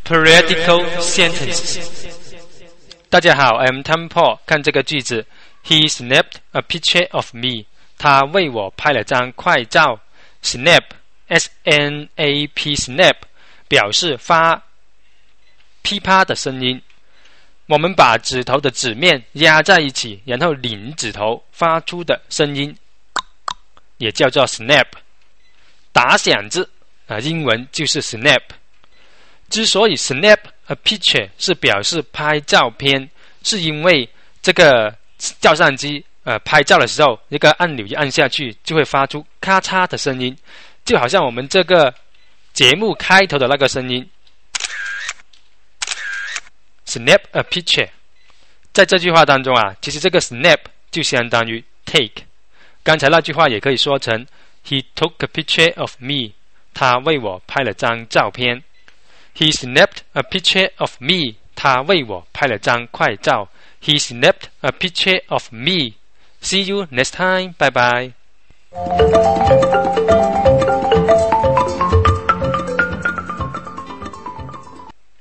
Periodical sentences。大家好 ，I'm Tom Paul。看这个句子 ，He snapped a picture of me。他为我拍了张快照。Snap S-N-A-P snap 表示发噼啪的声音。我们把指头的指面压在一起，然后领指头发出的声音，也叫做 snap。打响字英文就是 snap。之所以 snap a picture 是表示拍照片，是因为这个照相机拍照的时候，一个按钮一按下去，就会发出咔嚓的声音，就好像我们这个节目开头的那个声音。Snap a picture， 在这句话当中其实这个 snap 就相当于 take。刚才那句话也可以说成 He took a picture of me， 他为我拍了张照片。He snapped a picture of me， 他为我拍了张快照。He snapped a picture of me。See you next time. Bye bye.